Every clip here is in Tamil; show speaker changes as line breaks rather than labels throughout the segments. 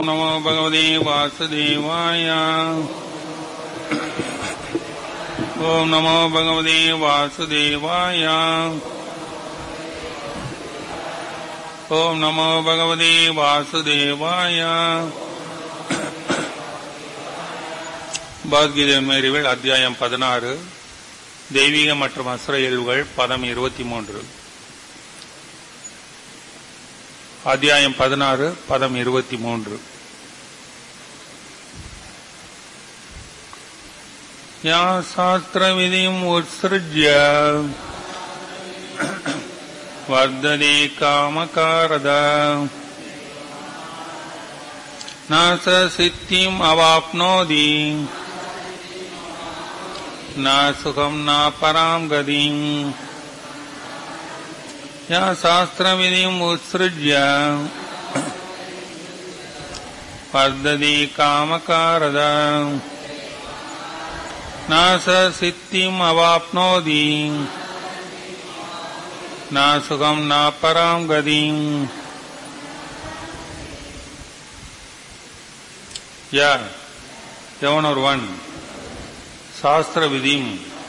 நமோ பகவதே வாசுதேவாய. ஓம் நமோ பகவதே வாசுதேவாய. ஓம் நமோ பகவதே வாசுதேவாய. பகவத்கீதை மேறிவேள் அத்தியாயம் 16 தெய்வீக மற்றும் அசுர இயல்புகள் பதம் 23. அத்தியாயம் 16 பதம் 23. யா சாஸ்திர விதிம் உத்ஸ்ருஜ்ய வர்ததே காமகாரத நாச சித்திம் அவாப்னோதி ந சுகம் ந பராம் கதிம். யா சாஸ்திர விதிம் உத்ஸ்ருஜ்ய வர்ததே காமகாரத நாச சித்திம் அவாப்னோதி ந சுகம் ந பராம் கதிம். எவனொருவன் சாஸ்திர விதிம்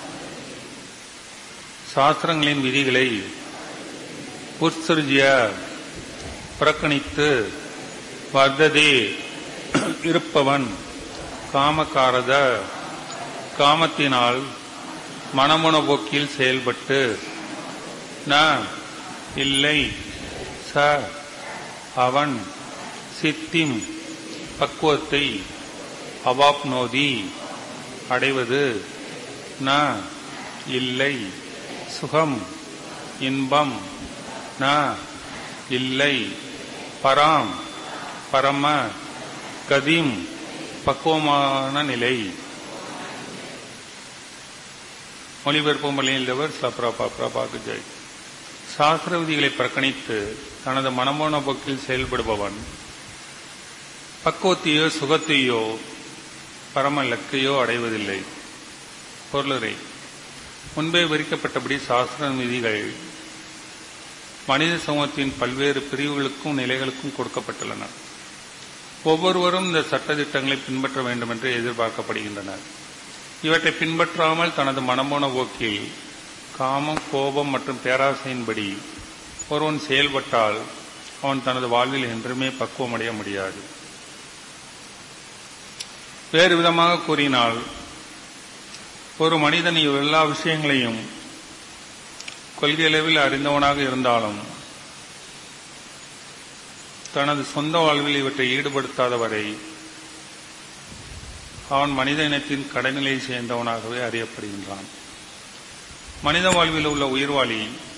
சாஸ்திரங்களின் விதிகளை உத்ஸ்ருஜ்ய புறக்கணித்து வர்ததே இருப்பவன் காமகாரத காமத்தினால் மனமுன போக்கில் செயல்பட்டு ந இல்லை ச அவன் சித்திம் பக்குவத்தை அவாப்னோதி அடைவது ந இல்லை சுகம் இன்பம் ந இல்லை பராம் பரம கதிம் பக்குவமான நிலை. மொழிபெயர்ப்பும் பள்ளியில்வர் பிரபாக்கு ஜெய். சாஸ்திர விதிகளை புறக்கணித்து தனது மனமோன போக்கில் செயல்படுபவன் பக்குவத்தையோ சுகத்தையோ பரம இலக்கையோ அடைவதில்லை. பொருளுரை: முன்பே விரிக்கப்பட்டபடி சாஸ்திர விதிகள் மனித சமூகத்தின் பல்வேறு பிரிவுகளுக்கும் நிலைகளுக்கும் கொடுக்கப்பட்டுள்ளன. ஒவ்வொருவரும் இந்த சட்டத்திட்டங்களை பின்பற்ற வேண்டும் என்று எதிர்பார்க்கப்படுகின்றனர். இவற்றை பின்பற்றாமல் தனது மனமோன போக்கில் காமம், கோபம் மற்றும் பேராசையின்படி ஒருவன் செயல்பட்டால் அவன் தனது வாழ்வில் என்றுமே பக்குவமடைய முடியாது. வேறு விதமாக கூறினால், ஒரு மனிதன் எல்லா விஷயங்களையும் கொள்கையளவில் அறிந்தவனாக இருந்தாலும் தனது சொந்த வாழ்வில் இவற்றை ஈடுபடுத்தாத வரை அவன் மனித இனத்தின் கடைநிலையை சேர்ந்தவனாகவே அறியப்படுகின்றான். மனித வாழ்வில் உள்ள உயிர்வாளி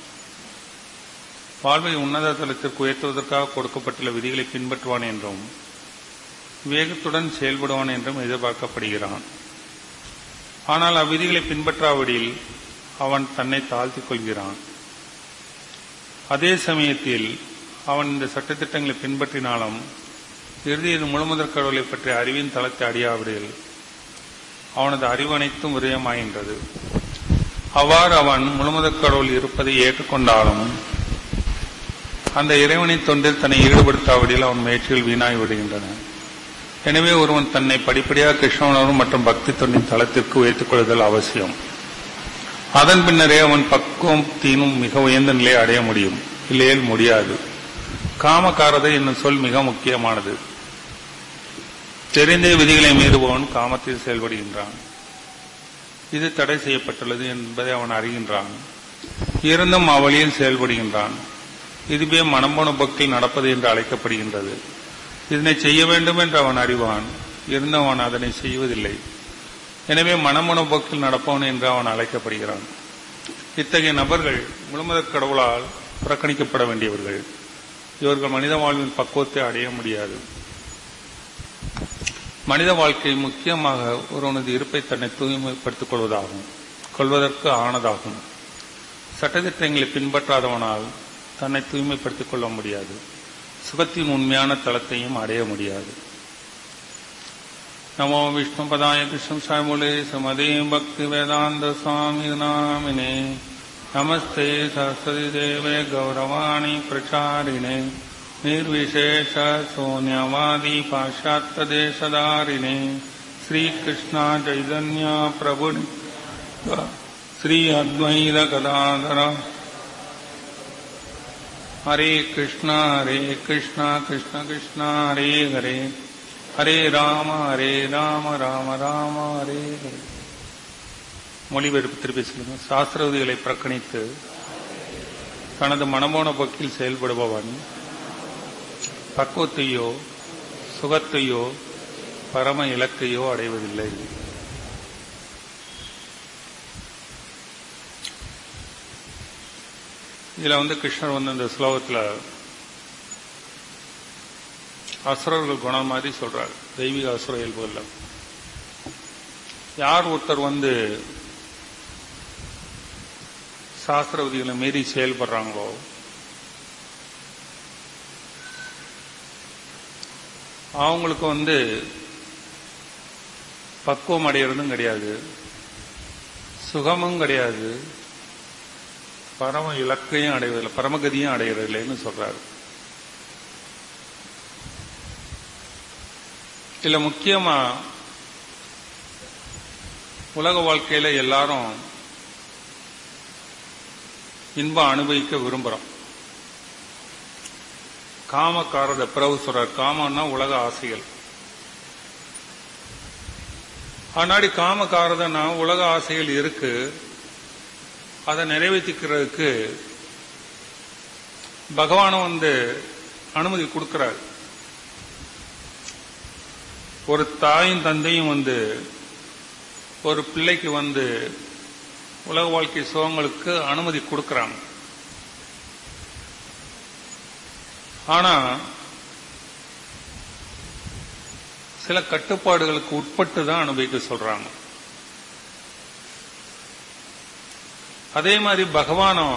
வாழ்வை உன்னத தளத்திற்கு உயர்த்துவதற்காக கொடுக்கப்பட்டுள்ள விதிகளை பின்பற்றுவான் என்றும் வேகத்துடன் செயல்படுவான் என்றும் எதிர்பார்க்கப்படுகிறான். ஆனால் அவ்விதிகளை பின்பற்றாவிடில் அவன் தன்னை தாழ்த்திக் கொள்கிறான். அதே சமயத்தில் அவன் இந்த சட்டத்திட்டங்களை பின்பற்றினாலும் இறுதியில் முழுமுதற் கடவுளை பற்றிய அறிவின் தளத்தை அடையாவிடில் அவனது அறிவு அனைத்தும் விரயமாகின்றது. அவ்வாறு அவன் முழுமுதற் கடவுள் இருப்பதை ஏற்றுக்கொண்டாலும் அந்த இறைவனின் தொண்டில் தன்னை ஈடுபடுத்தாவிடில் அவன் முயற்சிகள் வீணாகி விடுகின்றன. எனவே ஒருவன் தன்னை படிப்படியாக கிருஷ்ண மற்றும் பக்தி தொண்டின் தளத்திற்கு உயர்த்திக் கொள்ளுதல் அவசியம். அதன் பின்னரே அவன் பக்குவத்தினும் மிக உயர்ந்த நிலையை அடைய முடியும். இல்லையேல் முடியாது. காமகாரதை என்னும் சொல் மிக முக்கியமானது. தெரிந்தே விதிகளை மீறுபவன் காமத்தில் செயல்படுகின்றான். இது தடை செய்யப்பட்டுள்ளது என்பதை அவன் அறிகின்றான். இருந்தும் அவ்வழியில் செயல்படுகின்றான். இதுவே மனம்போன போக்கில் நடப்பது என்று அழைக்கப்படுகின்றது. இதனை செய்ய வேண்டும் என்று அவன் அறிவான். இருந்தும் அவன் அதனை செய்வதில்லை. எனவே மனம்போன போக்கில் நடப்பவன் என்று அவன் அழைக்கப்படுகிறான். இத்தகைய நபர்கள் முழுமுதற் கடவுளால் புறக்கணிக்கப்பட வேண்டியவர்கள். இவர்கள் மனித வாழ்வின் பக்குவத்தை அடைய முடியாது. மனித வாழ்க்கை முக்கியமாக ஒருவனது இருப்பை தன்னை தூய்மைப்படுத்திக் கொள்வதற்கு ஆனதாகும். சட்டத்திட்டங்களை பின்பற்றாதவனால் தன்னை தூய்மைப்படுத்திக் கொள்ள முடியாது. சுகத்தின் உண்மையான தளத்தையும் அடைய முடியாது. நமோ விஷ்ணு பதாய கிருஷ்ண சாய்மூலே சமதே பக்தி வேதாந்த சுவாமி நாமினே நமஸ்தே சரஸ்வதி தேவே கௌரவாணி பிரச்சாரிணே निर्विशेष शून्यवादी पाश्चात्य देशधारिणे श्री कृष्ण चैतन्य प्रभु श्री अद्वैत गदाधर हरे कृष्ण कृष्ण कृष्ण हरे हरे हरे राम राम राम हरे हरे. மொழிபெயர்ப்பு திருப்பி சொல்லுங்க. சாஸ்திர விதிகளை புறக்கணித்து தனது மனமோன போக்கில் செயல்படுபவன் பக்குவத்தையோ சுகத்தையோ பரம இலக்கையோ அடைவதில்லை. இதுல கிருஷ்ணர் இந்த ஸ்லோகத்தில் அசுரர்கள் குணம் மாதிரி சொல்றாரு. தெய்வீக அசுர இயல்புகள் யார் ஒருத்தர் சாஸ்திர விதிகளை மீறி செயல்படுறாங்களோ அவங்களுக்கு பக்குவம் அடைகிறதும் கிடையாது, சுகமும் கிடையாது, பரம இலக்கையும் அடைவதில்லை, பரமகதியும் அடைகிறதில்லைன்னு சொல்றாரு. இதுல முக்கியமா உலக வாழ்க்கையில எல்லாரும் இன்பம் அனுபவிக்க விரும்புறோம். காமக்காரத பிரபு சொல்றார். காமன்னா உலக ஆசைகள். ஆனாடி காமக்காரதனா உலக ஆசைகள் இருக்கு, அதை நிறைவேற்றிக்கிறதுக்கு பகவானும் அனுமதி கொடுக்கிறார். ஒரு தாயும் தந்தையும் ஒரு பிள்ளைக்கு உலக வாழ்க்கை சுகங்களுக்கு அனுமதி கொடுக்கிறாங்க. ஆனா சில கட்டுப்பாடுகளுக்கு உட்பட்டு தான் அனுபவிக்க சொல்றாங்க. அதே மாதிரி பகவானும்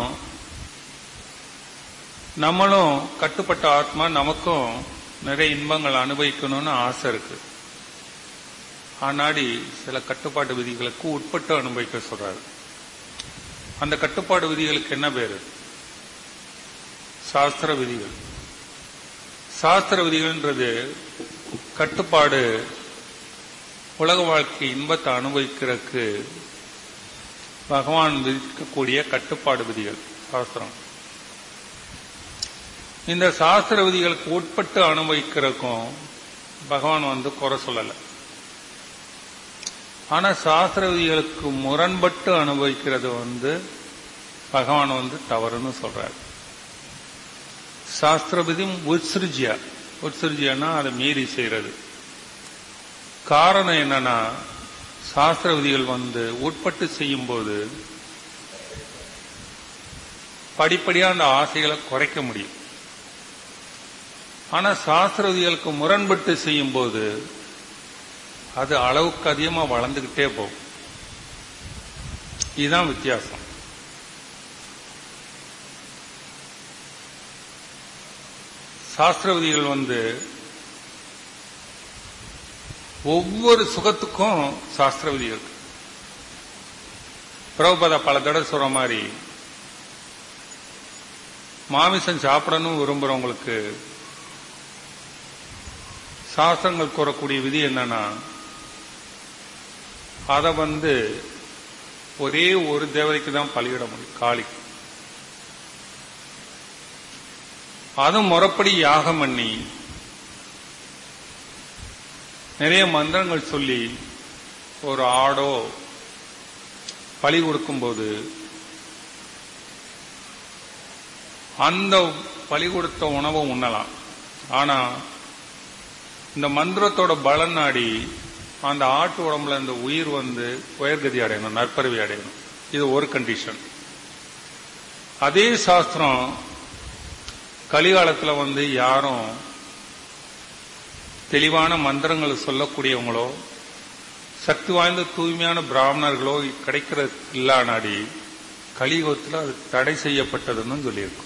நம்மளும் கட்டுப்பட்ட ஆத்மா, நமக்கும் நிறைய இன்பங்கள் அனுபவிக்கணும்னு ஆசை இருக்கு. ஆனாடி சில கட்டுப்பாட்டு விதிகளுக்கு உட்பட்டு அனுபவிக்க சொல்றாரு. அந்த கட்டுப்பாடு விதிகளுக்கு என்ன பேரு? சாஸ்திர விதிகள். சாஸ்திர விதிகள்ன்றது கட்டுப்பாடு, உலக வாழ்க்கை இன்பத்தை அனுபவிக்கிறதுக்கு பகவான் விதிக்கக்கூடிய கட்டுப்பாடு விதிகள் சாஸ்திரம். இந்த சாஸ்திர விதிகளுக்கு உட்பட்டு அனுபவிக்கிறதுக்கும் பகவான் குறை சொல்லல. ஆனா சாஸ்திர விதிகளுக்கு முரண்பட்டு அனுபவிக்கிறது பகவான் தவறுன்னு சொல்றாரு. சாஸ்திர விதி உத்சிருஜியானா அதை மீறி செய்யறது. காரணம் என்னன்னா, சாஸ்திர விதிகள் உட்பட்டு செய்யும் போது படிப்படியா அந்த ஆசைகளை குறைக்க முடியும். ஆனா சாஸ்திர விதிகளுக்கு முரண்பட்டு செய்யும் போது அது அளவுக்கு அதிகமா வளர்ந்துகிட்டே போகும். இதுதான் வித்தியாசம். சாஸ்திர விதிகள் ஒவ்வொரு சுகத்துக்கும் சாஸ்திர விதி இருக்கு. பிரபுபாதா பல தடவை சொல்ற மாதிரி, மாமிசம் சாப்பிடணும் விரும்புறவங்களுக்கு சாஸ்திரங்கள் கூறக்கூடிய விதி என்னன்னா, அதை ஒரே ஒரு தேவதைக்கு தான் பலியிட முடியும், காளிக்கு. அதுவும் முறைப்படி யாகம் பண்ணி நிறைய மந்திரங்கள் சொல்லி ஒரு ஆடோ பலி கொடுக்கும்போது அந்த பலி கொடுத்த உணவை உண்ணலாம். ஆனா இந்த மந்திரத்தோட பலன் நாடி அந்த ஆட்டு உடம்புல இந்த உயிர் உயர்கதி அடையணும், நற்பறவை அடையணும். இது ஒரு கண்டிஷன். அதே சாஸ்திரம் கலிகாலத்துல யாரும் தெளிவான மந்திரங்களை சொல்லக்கூடியவங்களோ சக்தி வாய்ந்த தூய்மையான பிராமணர்களோ கிடைக்கிறது இல்லாடி கலியுகத்தில் அது தடை செய்யப்பட்டதுன்னு சொல்லியிருக்கும்.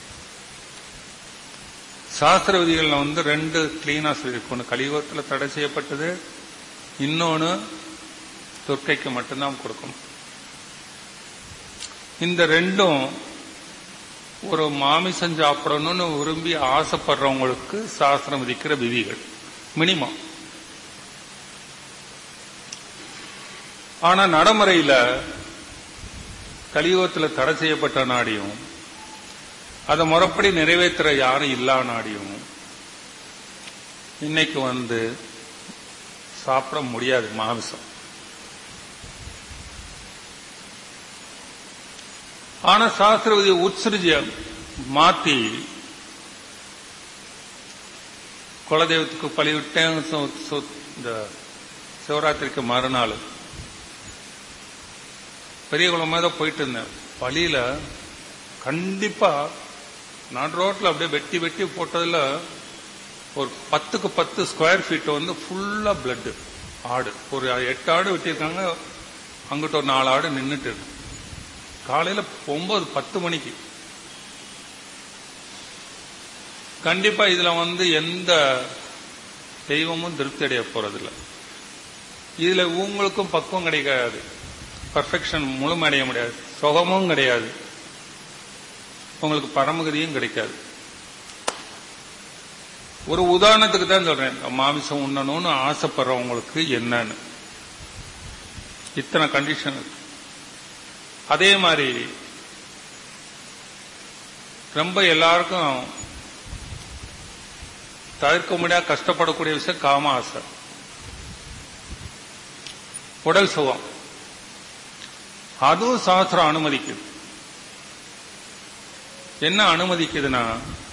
சாஸ்திர விதிகள் ரெண்டு கிளீனா சொல்லியிருக்கும். ஒன்று கலியுகத்தில் தடை செய்யப்பட்டது, இன்னொன்னு துர்க்கைக்கு மட்டும்தான் கொடுக்கணும். இந்த ரெண்டும் ஒரு மாமிசம் சாப்பிடணும்னு விரும்பி ஆசைப்படுறவங்களுக்கு சாஸ்திரம் விதிக்கிற விதிகள் மினிமம். ஆனா நடைமுறையில கலியுகத்தில் தடை செய்யப்பட்ட நாடியும் அதை முறைப்படி நிறைவேற்ற யாரும் இல்லா நாடியும் இன்னைக்கு சாப்பிட முடியாது மாமிசம். ஆனா சாஸ்திர விதியை உத்ஸ்ருஜிய மாத்தி குலதெய்வத்துக்கு பலிவிட்டேன். இந்த சிவராத்திரிக்கு மறுநாள் பெரிய குளமா தான் போயிட்டு இருந்தேன். பலியில கண்டிப்பா நான் ரோட்ல அப்படியே வெட்டி வெட்டி போட்டதுல ஒரு 10க்கு 10 ஸ்கொயர் ஃபீட் ஃபுல்லா பிளட் ஆடு. ஒரு 8 ஆடு வெட்டியிருக்காங்க. அங்கிட்ட ஒரு 4 ஆடு நின்றுட்டு இருக்கு. காலையில 9-10 மணிக்கு. கண்டிப்பா இதுல எந்த தெய்வமும் திருப்தி அடைய போறதில்லை. இதுல உங்களுக்கும் பக்குவம் கிடைக்காது, பர்ஃபெக்ஷன் முழுமையடைய முடியாது, சுகமும் கிடையாது, உங்களுக்கு பரமகதியும் கிடைக்காது. ஒரு உதாரணத்துக்கு தான் சொல்றேன், மாமிசம் உண்ணணும்னு ஆசைப்படுறவங்களுக்கு என்னன்னு இத்தனை கண்டிஷன் இருக்கு. அதே மாதிரி ரொம்ப எல்லாருக்கும் தவிர்க்க முடியாத கஷ்டப்படக்கூடிய விஷயம் காம ஆசை, உடல் சுகம். அதுவும் சாஸ்திரம் அனுமதிக்குது. என்ன அனுமதிக்குதுன்னா,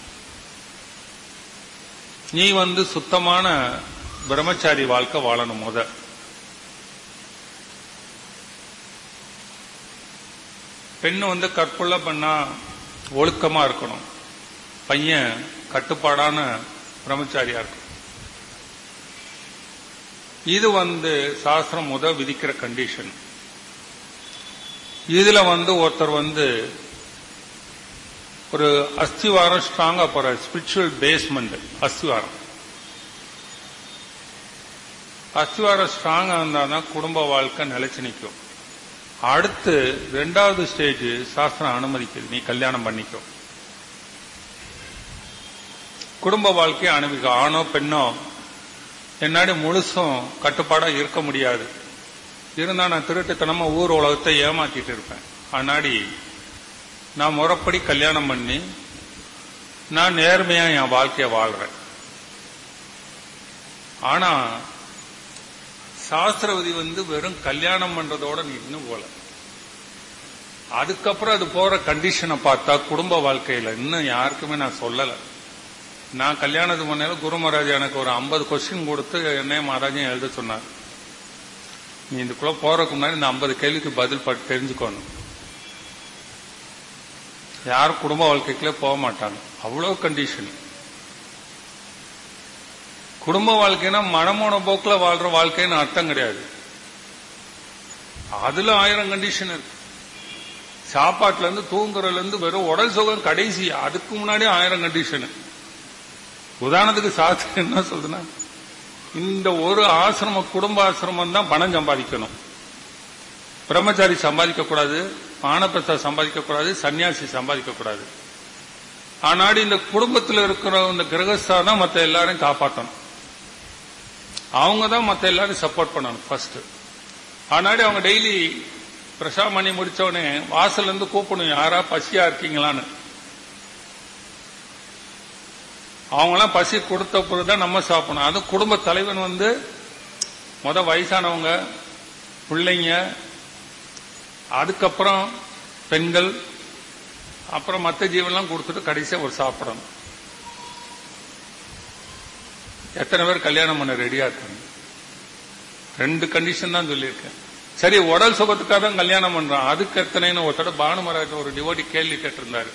நீ சுத்தமான பிரம்மச்சாரி வாழ்க்கை வாழணும். பெண்ணு கற்புள்ள பண்ணா ஒழுக்கமா இருக்கணும், பையன் கட்டுப்பாடான பிரம்மச்சாரியா இருக்கும். இது சாஸ்திரம் விதிக்கிற கண்டிஷன். இதுல ஒருத்தர் ஒரு அஸ்திவாரம் ஸ்ட்ராங்கா போற ஸ்பிரிச்சுவல் பேஸ்மெண்ட். அஸ்திவாரம் ஸ்ட்ராங்கா இருந்தாதான் குடும்ப வாழ்க்கை நிலைச்சு நிற்கும். அடுத்து 2வது ஸ்டேஜ் சாஸ்திரம் அனுமதிக்குது, நீ கல்யாணம் பண்ணிக்கோ, குடும்ப வாழ்க்கையை அனுமதிக்க. ஆணோ பெண்ணோ என்னாடி முழுசும் கட்டுப்பாடா இருக்க முடியாது. இருந்தா நான் திருட்டுத்தனமா ஊர் உலகத்தை ஏமாத்திட்டு இருப்பேன். அதனாடி நான் முறைப்படி கல்யாணம் பண்ணி நான் நேர்மையா என் வாழ்க்கைய வாழ்றேன். ஆனா சாஸ்திர விதி வெறும் கல்யாணம் பண்றதோட நீ இன்னும் போல. அதுக்கப்புறம் அது போற கண்டிஷனை பார்த்தா குடும்ப வாழ்க்கையில இன்னும் யாருக்குமே நான் சொல்லல. நான் கல்யாணத்துக்கு முன்னால குரு மகாராஜ் எனக்கு ஒரு 50 கொஸ்டின் கொடுத்து என்னைய மகாராஜையும் எழுத சொன்னார். நீ இதுக்குள்ள போறதுக்கு முன்னாடி இந்த 50 கேள்விக்கு பதில் தெரிஞ்சுக்கணும். யாரும் குடும்ப வாழ்க்கைக்குள்ளே போக மாட்டாங்க, அவ்வளவு கண்டிஷன். குடும்ப வாழ்க்கைனா மனமோன போக்குல வாழ்ற வாழ்க்கைன்னு அர்த்தம் கிடையாது. அதுல 1000 கண்டிஷன் இருக்கு. சாப்பாட்டுல இருந்து தூங்குறதுல இருந்து வெறும் உடல் சுகம் கடைசி, அதுக்கு முன்னாடி 1000 கண்டிஷன். உதாரணத்துக்கு சாஸ்திரம் என்ன சொல்றதுன்னா, இந்த ஒரு ஆசிரமம் குடும்ப ஆசிரமம் தான் பணம் சம்பாதிக்கணும். பிரம்மச்சாரி சம்பாதிக்க கூடாது, ஆனப்பிரசாத் சம்பாதிக்க கூடாது, சன்னியாசி சம்பாதிக்க கூடாது. ஆனாடி இந்த குடும்பத்தில் இருக்கிற இந்த கிரகஸ்தா தான் மற்ற எல்லாரையும் காப்பாற்றணும். அவங்க தான் மற்ற எல்லாரும் சப்போர்ட் பண்ணணும் ஃபர்ஸ்ட். ஆனாடி அவங்க டெய்லி பிரசாதம் பண்ணி முடிச்சோடனே வாசல்ல இருந்து கூப்பிடணும், யாரா பசியா இருக்கீங்களான்னு. அவங்களாம் பசி கொடுத்த பிறகுதான் நம்ம சாப்பிடணும். அது குடும்ப தலைவன் வயசானவங்க, பிள்ளைங்க, அதுக்கப்புறம் பெண்கள், அப்புறம் மற்ற ஜீவன்லாம் கொடுத்துட்டு கடைசியா ஒரு சாப்பிடணும். எத்தனை பேர் கல்யாணம் பண்ண ரெடியா இருக்காங்க? 2 கண்டிஷன் தான் சொல்லியிருக்கேன். சரி, உடல் சுகத்துக்காக தான் கல்யாணம் பண்றான், அதுக்கு எத்தனைன்னு ஒருத்தட பானு மகாராஜ் ஒரு டிவோட்டி கேள்வி கேட்டிருந்தாரு.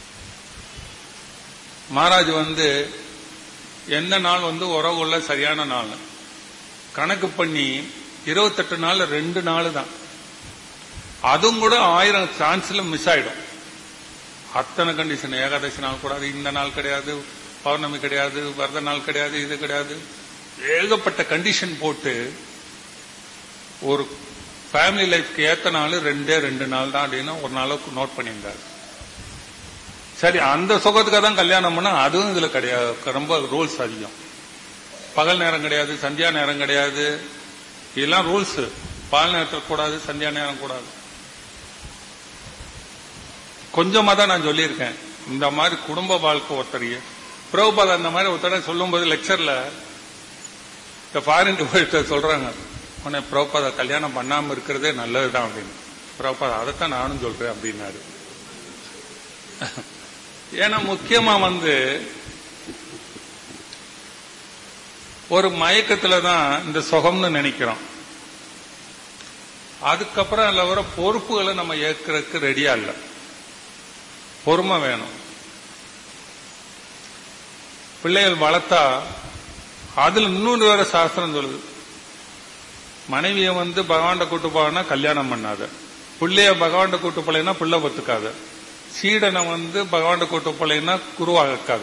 மகாராஜ் எந்த நாள் உறவு உள்ள சரியான நாள் கணக்கு பண்ணி 28 நாள் 2 நாள் தான். அதுவும் கூட 1000 சான்ஸ்ல மிஸ் ஆயிடும். அத்தனை கண்டிஷன். ஏகாதசி நாள் கூடாது, இந்த நாள் கிடையாது, பௌர்ணமி கிடையாது, வரத நாள் கிடையாது, இது கிடையாது, ஏகப்பட்ட கண்டிஷன் போட்டு ஒரு ஃபேமிலி லைஃப்க்கு ஏத்த நாள் 2 நாள் தான் அப்படின்னு ஒரு நாளுக்கு நோட் பண்ணியிருந்தார். சரி, அந்த சுகத்துக்காக தான் கல்யாணம் பண்ணா அதுவும் இதுல கிடையாது. ரொம்ப ரூல்ஸ் அதிகம். பகல் நேரம் கிடையாது, சந்தியா நேரம் கிடையாது, இதெல்லாம் ரூல்ஸ். பால் நேரத்தில் கூடாது, சந்தியா நேரம் கூடாது. கொஞ்சமா தான் நான் சொல்லியிருக்கேன். இந்த மாதிரி குடும்ப வாழ்க்கை ஒருத்தரைய பிரபுபாத் அந்த மாதிரி ஒருத்தர சொல்லும் போது லெக்சர்ல இந்த ஃபாரின் போயிட்டு சொல்றாங்க, உன்னை பிரபுபாத கல்யாணம் பண்ணாம இருக்கிறதே நல்லதுதான் அப்படின்னு. பிரபுபாத் அதைத்தான் நானும் சொல்றேன் அப்படின்னாரு. ஏன்னா முக்கியமா ஒரு மயக்கத்துலதான் இந்த சுகம்னு நினைக்கிறோம். அதுக்கப்புறம் அதுல வர பொறுப்புகளை நம்ம ஏற்கிறதுக்கு ரெடியா இல்ல. பொறுமை வேணும். பிள்ளைகள் வளர்த்தா அதுல இன்னொரு வேற சாஸ்திரம் சொல்லுது, மனைவிய பகவான்ட கூட்டு போனா கல்யாணம் பண்ணாத, பிள்ளைய பகவான்ட கூட்டு போலைன்னா பிள்ளை பத்துக்காத, சீடனை பகவான்ட கூட்டு போலைன்னா குருவாக்காத.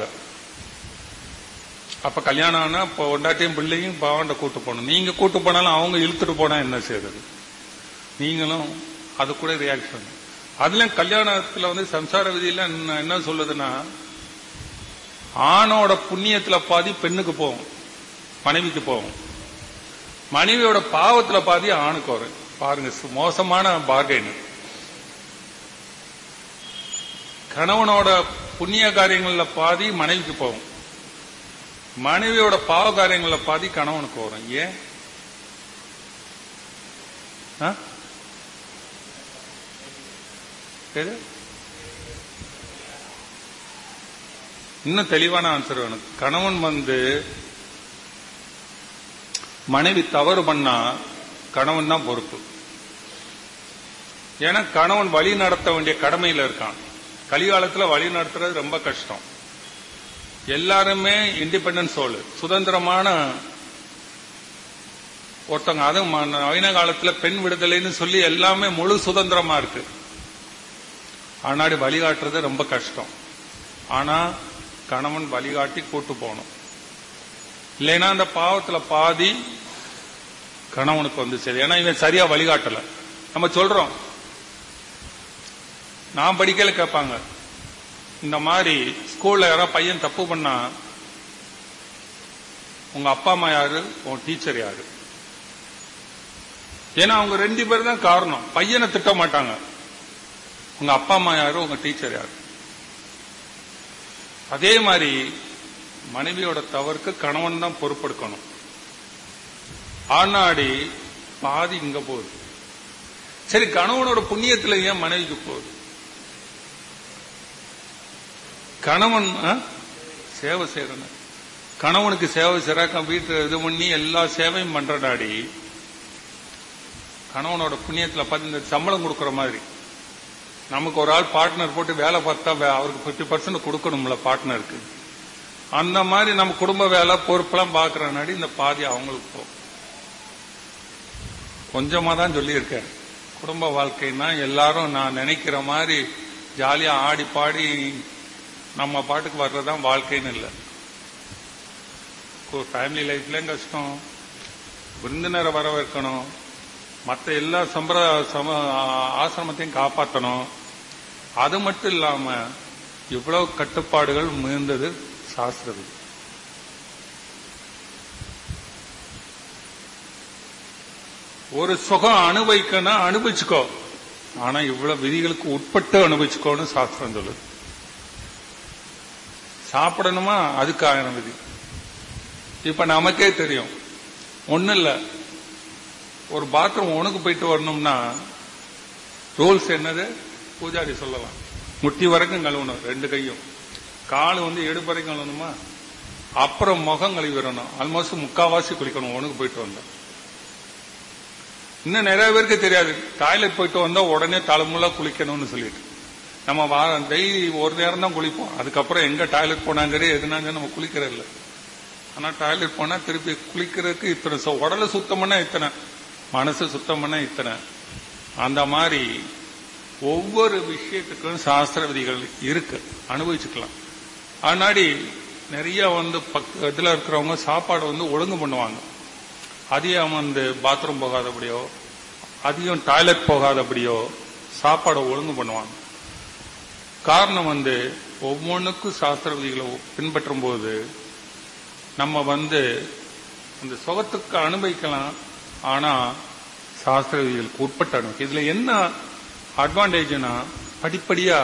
அப்ப கல்யாணம் ஆனா பொண்டாட்டியும் பிள்ளையும் பகவான்ட கூட்டு போகணும். நீங்க கூட்டு போனாலும் அவங்க இழுத்துட்டு போனா என்ன செய்யறது? நீங்களும் அது கூட ரியாக்ஷன். அதுல கல்யாணத்துல சம்சார விதியில என்ன சொல்லுதுன்னா, ஆணோட புண்ணியத்துல பாதி பெண்ணுக்கு போகும், மனைவிக்கு போகும். மனைவியோட பாவத்துல பாதி ஆணுக்கு வரும். பாருங்க, மோசமான பார்கெயின். கணவனோட புண்ணிய காரியங்கள்ல பாதி மனைவிக்கு போகும், மனைவியோட பாவ காரியங்கள்ல பாதி கணவனுக்கு வரும். ஏன்? இன்னும் தெளிவான ஆன்சர் வேணும். கணவன் மனைவி தவறு பண்ணா கணவன் தான் பொறுப்பு. ஏன்னா கணவன் வழி நடத்த வேண்டிய கடமையில இருக்கான். கலிகாலத்துல வழி நடத்துறது ரொம்ப கஷ்டம். எல்லாருமே இண்டிபெண்டன்ட் சோல், சுதந்திரமான ஒருத்தங்க. அதுவும் நவீன காலத்துல பெண் விடுதலைன்னு சொல்லி எல்லாமே முழு சுதந்திரமா இருக்கு. ஆனாடி வழிகாட்டுறது ரொம்ப கஷ்டம். ஆனா கணவன் வழிகாட்டி கூட்டு போகணும். இல்லைன்னா அந்த பாவத்துல பாதி கணவனுக்கு சரி. ஏன்னா இவன் சரியா வழிகாட்டல. நம்ம சொல்றோம், நான் படிக்கல கேட்பாங்க, இந்த மாதிரி ஸ்கூல்ல யாராவது பையன் தப்பு பண்ணா உங்க அப்பா அம்மா யாரு, உங்க டீச்சர் யாரு? ஏன்னா அவங்க 2 பேர் தான் காரணம். பையனை திட்ட மாட்டாங்க. உங்க அப்பா அம்மா யாரு, உங்க டீச்சர் யாரு? அதே மாதிரி மனைவியோட தவறுக்கு கணவன் தான் பொறுப்பெடுக்கணும். ஆனாடி பாதி இங்க போகுது. சரி, கணவனோட புண்ணியத்துல ஏன் மனைவிக்கு போகுது? கணவன் சேவை செய்யறன, கணவனுக்கு சேவை செய்யறாக்க வீட்டு இது பண்ணி எல்லா சேவையும் பண்றடாடி, கணவனோட புண்ணியத்துல பார்த்து இந்த சம்பளம் கொடுக்கற மாதிரி நமக்கு ஒரு ஆள் பார்ட்னர் போட்டு வேலை பார்த்தா அவருக்கு 50% கொடுக்கணும்ல பார்ட்னருக்கு. அந்த மாதிரி நம்ம குடும்ப வேலை பொறுப்பெல்லாம் பாக்குறனாடி இந்த பாதி அவங்களுக்கு போகும். கொஞ்சமா தான் சொல்லியிருக்கேன். குடும்ப வாழ்க்கைன்னா எல்லாரும் நான் நினைக்கிற மாதிரி ஜாலியா ஆடி பாடி நம்ம பாட்டுக்கு வர்றதுதான் வாழ்க்கைன்னு இல்லை. ஃபேமிலி லைஃப்லயும் கஷ்டம், விருந்தினரை வரவேற்கணும், மற்ற எல்லா ஆசிரமத்தையும் காப்பாற்றணும். அது மட்டும் இல்லாம இவ்வளவு கட்டுப்பாடுகள் மிகுந்தது சாஸ்திரம். ஒரு சுகம் அனுபவிக்கணும், அனுபவிச்சுக்கோ. ஆனா இவ்வளவு விதிகளுக்கு உட்பட்டு அனுபவிச்சுக்கோன்னு சாஸ்திரம் சொல்லுது. சாப்பிடணுமா, அதுக்கு 1000 விதி. இப்ப நமக்கே தெரியும், ஒன்னும் இல்ல, ஒரு பாத்ரூம் உனக்கு போயிட்டு வரணும்னா ரூல்ஸ் என்னது? பூஜாரி சொல்லலாம், முட்டி வரைக்கும் கழுவணும் 2 கையும், கால் எடுப்பு வரைக்கும் கழுவணுமா, அப்புறம் முகம் கழுவி வரணும், ஆல்மோஸ்ட் 3/4 குளிக்கணும் உனக்கு போயிட்டு வந்தா. இன்னும் நிறைய பேருக்கு தெரியாது, டாய்லெட் போயிட்டு வந்தா உடனே தலைமுறை குளிக்கணும்னு சொல்லிட்டு நம்ம டெய்லி ஒரு நேரம் தான் குளிப்போம். அதுக்கப்புறம் எங்க டாய்லெட் போனாங்க எதுனாங்க நம்ம குளிக்கிறது இல்லை. ஆனா டாய்லெட் போனா திருப்பி குளிக்கிறதுக்கு இத்தனை, உடலை சுத்தம் பண்ணா இத்தனை, மனசு சுத்தம் பண்ணா இத்தனை. அந்த மாதிரி ஒவ்வொரு விஷயத்துக்கும் சாஸ்திர விதிகள் இருக்கு, அனுபவிச்சுக்கலாம். ஆனாடி நிறைய பக்கத்துல இருக்கிறவங்க சாப்பாடு ஒழுங்கு பண்ணுவாங்க. அதிகம் பாத்ரூம் போகாதபடியோ அதிகம் டாய்லெட் போகாதபடியோ சாப்பாடை ஒழுங்கு பண்ணுவாங்க. காரணம் ஒவ்வொன்றுக்கும் சாஸ்திர விதிகளை பின்பற்றும் போது நம்ம அந்த சுகத்துக்கு அனுபவிக்கலாம். ஆனா சாஸ்திர விதிகளுக்கு உட்பட்ட அனுபவிக்கும். இதுல என்ன அட்வான்டேஜ்னா, படிப்படியா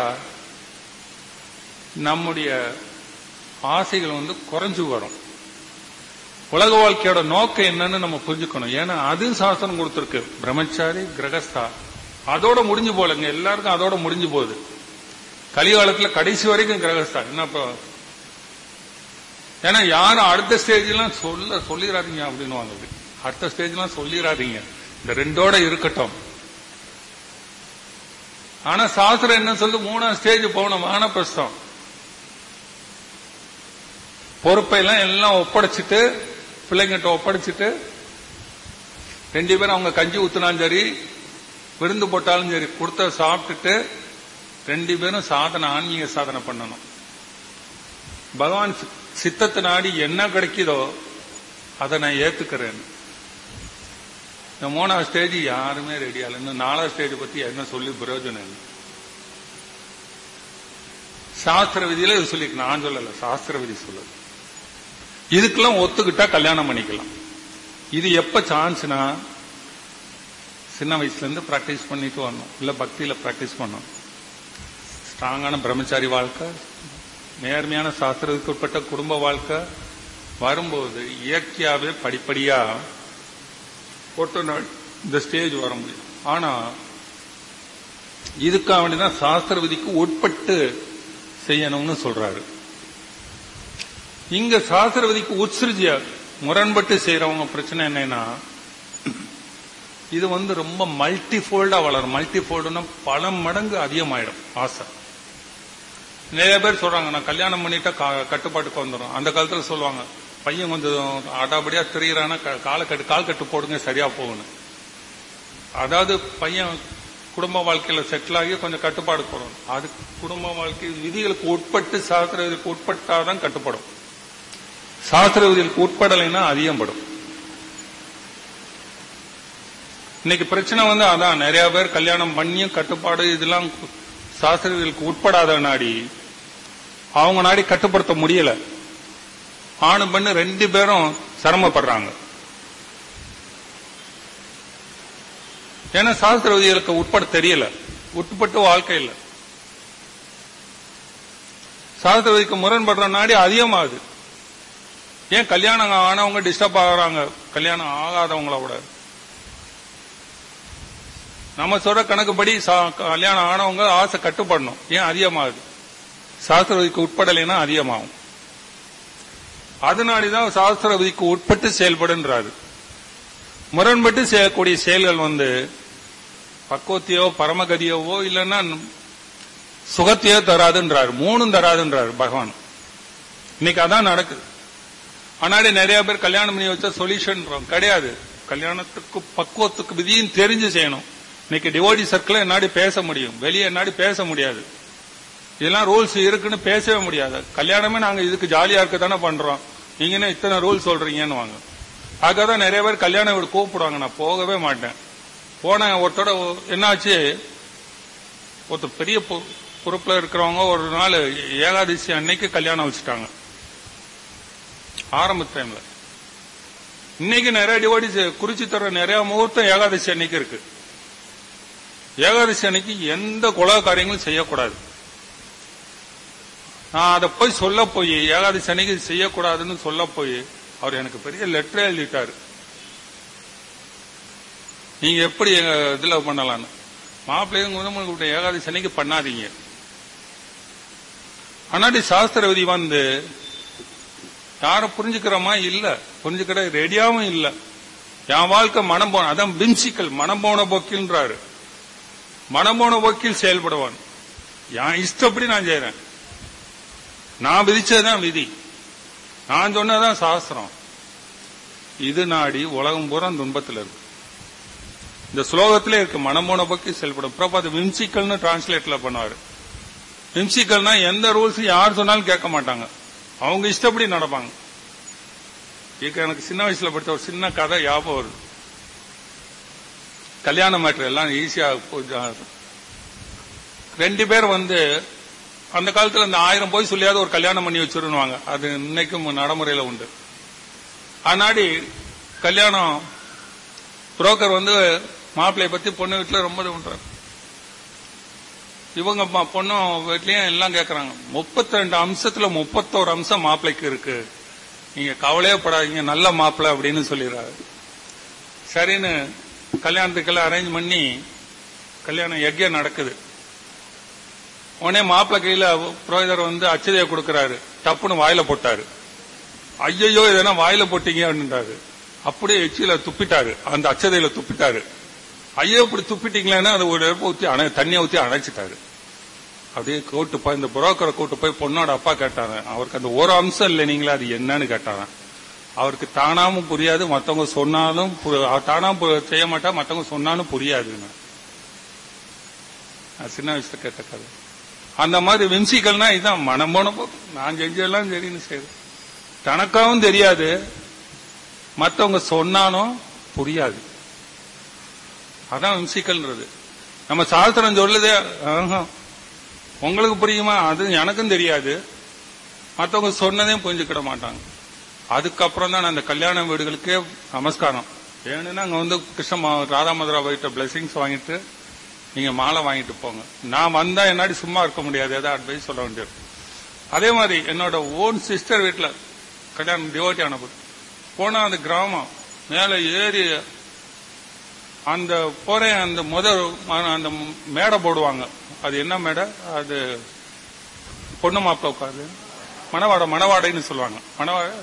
நம்முடைய ஆசைகள் குறைஞ்சு வரும். உலக வாழ்க்கையோட நோக்கம் என்னன்னு நம்ம புரிஞ்சுக்கணும். ஏன்னா அது சாஸ்திரம் கொடுத்திருக்கு. பிரம்மச்சாரி, கிரகஸ்தா அதோட முடிஞ்சு போலங்க. எல்லாருக்கும் அதோட முடிஞ்சு போகுது. கலிகாலத்துல கடைசி வரைக்கும் கிரகஸ்தா. என்னப்ப ஏன்னா யாரும் அடுத்த ஸ்டேஜ் எல்லாம் சொல்லிடாதீங்க அப்படின்னு வாங்குது. அடுத்த ஸ்டேஜ் எல்லாம் சொல்லிடாதீங்க, இந்த ரெண்டோட இருக்கட்டும். ஆனா சாஸ்திரம் என்ன சொல்லு, 3ஆம் ஸ்டேஜ் போகணும். வானப்பிரஸ்தம். பொறுப்பையெல்லாம் எல்லாம் ஒப்படைச்சிட்டு, பிள்ளைங்கிட்ட ஒப்படைச்சிட்டு, 2 பேரும் அவங்க கஞ்சி ஊத்தினாலும் சரி, விருந்து போட்டாலும் சரி, கொடுத்த சாப்பிட்டுட்டு 2 பேரும் சாதனை, ஆன்மீக சாதனை பண்ணணும். பகவான் சித்தத்தை நாடி என்ன கிடைக்குதோ அதை நான் ஏத்துக்கிறேன். இந்த 3ஆம் ஸ்டேஜ் யாருமே ரெடியால. இன்னும் 4ஆம் ஸ்டேஜ் பத்தி என்ன சொல்லி பிரயோஜனம் இல்லை. சாஸ்திர விதியில இது சொல்லி, நான் சொல்லல, சாஸ்திர விதி சொல்லுது. இதுக்கெல்லாம் ஒத்துக்கிட்டா கல்யாணம் பண்ணிக்கலாம். இது எப்ப சான்ஸ்னா, சின்ன வயசுல இருந்து பிராக்டிஸ் பண்ணிட்டு வரணும். இல்ல பக்தியில பிராக்டிஸ் பண்ணணும். ஸ்ட்ராங்கான பிரம்மச்சாரி வாழ்க்கை, நேர்மையான சாஸ்திரத்துக்கு உட்பட்ட குடும்ப வாழ்க்கை வரும்போது இயற்கையாவே படிப்படியா இந்த ஸ்டேஜ் வர முடியும். ஆனா இதுக்காக வேண்டிதான் சாஸ்திர விதிக்கு உட்பட்டு செய்யணும்னு சொல்றாரு. இங்க சாஸ்திர விதிக்கு உத்ஸ்ருஜியா முரண்பட்டு செய்யறவங்க பிரச்சனை என்னன்னா, இது ரொம்ப மல்டிஃபோல்டா வளரும். மல்டிஃபோல்டுனா பல மடங்கு அதிகமாயிடும் ஆசை. நிறைய பேர் சொல்றாங்க, நான் கல்யாணம் பண்ணிட்டா கட்டுப்பாட்டுக்கு வந்துடும். அந்த காலத்துல சொல்லுவாங்க, பையன் கொஞ்சம் அடாபடியா திரியிறானா கால் கட்டு போடுங்க சரியா போகணும். அதாவது பையன் குடும்ப வாழ்க்கையில செட்டில் ஆகி கொஞ்சம் கட்டுப்பாடு போடணும். அது குடும்ப வாழ்க்கை விதிகளுக்கு உட்பட்டு, சாஸ்திர விதிகளுக்கு உட்பட்டாதான் கட்டுப்படும். சாஸ்திர விதிகளுக்கு உட்படலைன்னா அதிகப்படும். இன்னைக்கு பிரச்சனை அதான், நிறைய பேர் கல்யாணம் பண்ணியும் கட்டுப்பாடு இதெல்லாம் சாஸ்திர விதிகளுக்கு உட்படாத நாடி, அவங்க நாடி கட்டுப்படுத்த முடியல. ஆணு பெண்ணு 2 பேரும் சிரமப்படுறாங்க. ஏன்னா சாஸ்திர விதிகளுக்கு உட்பட தெரியல, உட்பட்டு வாழ்க்கை இல்லை. சாஸ்திர விதிக்கு முரண்படுற நாடி அதிகமாகுது. ஏன் கல்யாணம் ஆனவங்க டிஸ்டர்ப் ஆகுறாங்க, கல்யாணம் ஆகாதவங்களோட. நம்ம சொல்ற கணக்குப்படி கல்யாணம் ஆனவங்க ஆசை கட்டுப்படணும். ஏன் அதிகமாகுது? சாஸ்திர விதிக்கு உட்படலைன்னா அதிகமாகும். அதனாடிதான் சாஸ்திர விதிக்கு உட்பட்டு செயல்படுன்றாரு. முரண்பட்டு செய்யக்கூடிய செயல்கள் பக்குவத்தையோ பரமகதியோவோ இல்லைன்னா சுகத்தையோ தராதுன்றாரு. 3ம் தராதுன்றாரு பகவான். இன்னைக்கு அதான் நடக்குது. ஆனாடி நிறைய பேர் கல்யாணம் பண்ணி வச்சா சொல்யூஷன் கிடையாது. கல்யாணத்துக்கு பக்குவத்துக்கு விதியும் தெரிஞ்சு செய்யணும். இன்னைக்கு டிவோடி சர்க்கிள் என்னாடி பேச முடியும், வெளியே என்னாடி பேச முடியாது. இதெல்லாம் ரூல்ஸ் இருக்குன்னு பேசவே முடியாது. கல்யாணமே நாங்க இதுக்கு ஜாலியா இருக்க தானே பண்றோம், நீங்க என்ன இத்தனை ரூல் சொல்றீங்கன்னு வாங்க. அதுக்காகதான் நிறைய பேர் கல்யாணம் வீடு கூப்பிடுவாங்க. நான் போகவே மாட்டேன். போன ஒருத்தோட என்னாச்சு, ஒருத்தர் பெரிய பொறுப்புல இருக்கிறவங்க ஒரு நாள் ஏகாதசி அன்னைக்கு கல்யாணம் வச்சுட்டாங்க. ஆரம்ப டைம்ல. இன்னைக்கு நிறைய டிவோடிஸ் குறிச்சு தர நிறைய முகூர்த்தம் ஏகாதசி அன்னைக்கு இருக்கு. ஏகாதசி அன்னைக்கு எந்த குல காரியங்களும் செய்யக்கூடாது. நான் அதை போய் சொல்ல போய், ஏகாதசி அன்னைக்கு செய்யக்கூடாதுன்னு சொல்ல போய் அவர் எனக்கு பெரிய லெட்டர் எழுதிட்டாரு. நீங்க எப்படி இதுல பண்ணலான்னு. மாப்பிள்ளைங்க ஏகாதசி அன்னைக்கு பண்ணாதீங்க. ஆனாடி சாஸ்திர விதி யாரும் புரிஞ்சுக்கிறோமா இல்ல, புரிஞ்சுக்கிற ரெடியாவும் இல்ல. என் வாழ்க்கை மனம் போன, அதான் பிம்சிக்கல், மனம் போன போக்கில்ன்றாரு. மனம் போன போக்கில் செயல்படுவான். என் இஷ்டப்படி நான் செய்யறேன். நான் விதிச்சதுதான் விதி, நான் சொன்னதான் சாஸ்திரம். இது நாடி உலகம் பூரா துன்பத்தில் இருக்கு. இந்த ஸ்லோகத்திலே இருக்கு, மனம் போன போக்கில் செயல்படும். பிரபாத் விம்சிக்கல்னு டிரான்ஸ்லேட்ல பண்ணுவாரு. விம்சிக்கல்னா எந்த ரூல்ஸ் யார் சொன்னாலும் கேட்க மாட்டாங்க, அவங்க இஷ்டப்படி நடப்பாங்க. எனக்கு சின்ன வயசுல படித்த ஒரு சின்ன கதை ஞாபகம் வருது. கல்யாண மேட்டர் எல்லாம் ஈஸியா 2 பேர் அந்த காலத்துல அந்த 1000 போய் சொல்லியாவது ஒரு கல்யாணம் பண்ணி வச்சிருவாங்க. அது இன்னைக்கும் நடைமுறையில உண்டு. அதனாடி கல்யாணம் புரோக்கர் மாப்பிள்ளைய பத்தி பொண்ணு வீட்டுல ரொம்ப பண்றாரு. இவங்க பொண்ணு வீட்லயும் எல்லாம் கேட்கறாங்க. 32 அம்சத்துல 31 அம்சம் மாப்பிள்ளைக்கு இருக்கு, நீங்க கவலையே படாதீங்க, நல்ல மாப்பிள்ளை அப்படின்னு சொல்லிடுறாரு. சரின்னு கல்யாணத்துக்கெல்லாம் அரேஞ்ச் பண்ணி கல்யாணம் யஜ்யம் நடக்குது. உடனே மாப்பிள்ளை கையில புரோகிதர் அச்சதையை கொடுக்கறாரு. டப்புன்னு வாயில போட்டாரு. ஐயோ இதெல்லாம் வாயில போட்டீங்க அப்படின்றாரு. அப்படியே எச்சியில துப்பிட்டாரு, அந்த அச்சதையில துப்பிட்டாரு. ஐயோ இப்படி துப்பிட்டீங்களேன்னா அது ஒரு ஊத்தி தண்ணியை ஊத்தி அணைச்சிட்டாரு. அப்படியே கூட்டு போய் இந்த புரோக்கரை கூட்டு போய் பொண்ணோட அப்பா கேட்டாரு. அவருக்கு அந்த ஒரு அம்சம் இல்லை, நீங்களே அது என்னன்னு கேட்டாராம். அவருக்கு தானாமும் புரியாது, மற்றவங்க சொன்னாலும் தானாம செய்ய மாட்டா, மற்றவங்க சொன்னாலும் புரியாதுன்னு. சின்ன வயசுல கேட்ட கதை. அந்த மாதிரி விம்சிக்கல்னா இதுதான். மனம் போன நான் செஞ்செல்லாம் சரின்னு செய்யுது. தனக்காவும் தெரியாது, மற்றவங்க சொன்னாலும் புரியாது. அதான் விம்சிக்கல்ன்றது. நம்ம சாஸ்திரம் சொல்லுதே உங்களுக்கு புரியுமா, அது எனக்கும் தெரியாது, மற்றவங்க சொன்னதையும் புரிஞ்சுக்கிட மாட்டாங்க. அதுக்கப்புறம் தான் அந்த கல்யாண வீடுகளுக்கே நமஸ்காரம். வேணும்னா அங்க கிருஷ்ண ராதா மதுரா போயிட்ட பிளஸிங்ஸ் வாங்கிட்டு நீங்க மாலை வாங்கிட்டு போங்க. நான் வந்தா என்னாடி சும்மா இருக்க முடியாது, ஏதாவது அட்வைஸ் சொல்ல வேண்டியது. அதே மாதிரி என்னோட ஓன் சிஸ்டர் வீட்டுல கல்யாணம் டிவோட்டி ஆன போனா அந்த கிராமம் மேல ஏறி அந்த போறேன். அந்த அந்த மேடை போடுவாங்க. அது என்ன மேடை, அது பொண்ணு மாப்பிள்ள உட்காது மணவாடைன்னு சொல்லுவாங்க. மணவாடை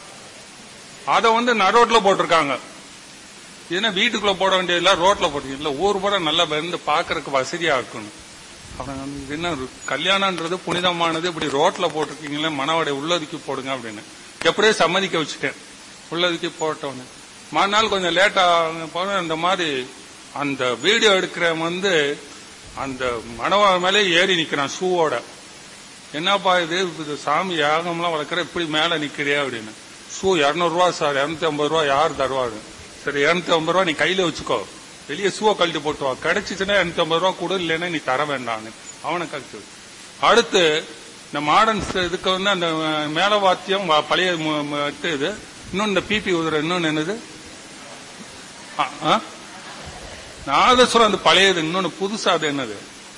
அத நரோட்ல போட்டிருக்காங்க. ஏன்னா வீட்டுக்குள்ள போட வேண்டியதுல ரோட்ல போட்டீங்க, ஊர் பூரா நல்லா பாக்குறதுக்கு வசதியா இருக்கணும். அப்புறம் என்ன கல்யாணம்ன்றது புனிதமானது, இப்படி ரோட்ல போட்டிருக்கீங்களே, மணவாடை உள்ளதுக்கு போடுங்க அப்படின்னு எப்படியே சம்மதிக்க வச்சுட்டேன். உள்ளதுக்கு போட்டோன்னு மறுநாள் கொஞ்சம் லேட்டா போன இந்த மாதிரி அந்த வீடியோ எடுக்கிறவன் அந்த மணவாள மேலே ஏறி நிக்கிறான் ஷூவோட. என்னப்பா இது சாமி யாகம்லாம் வளர்க்குற, இப்படி மேல நிக்கிறியா அப்படின்னு. ஷூ 200 ரூபா சார், 250 ரூபா யார் தருவாரு? சரி 250 ரூபா நீ கையில வச்சுக்கோ, வெளியே ஷூவை கழட்டி போட்டுவா, கிடைச்சிச்சுன்னா 250 ரூபா கொடு, இல்லைன்னா நீ தர வேண்டான்னு அவனை கழிச்சு. அடுத்து இந்த மாடர்ன்ஸ் இதுக்கு அந்த மேல வாத்தியம் பழைய இது, இன்னொன்னு இந்த பிபி உதிர, இன்னொன்னு என்னது நாதஸ்வரம், அந்த பழையது, இன்னொன்னு புதுசா அது என்னது,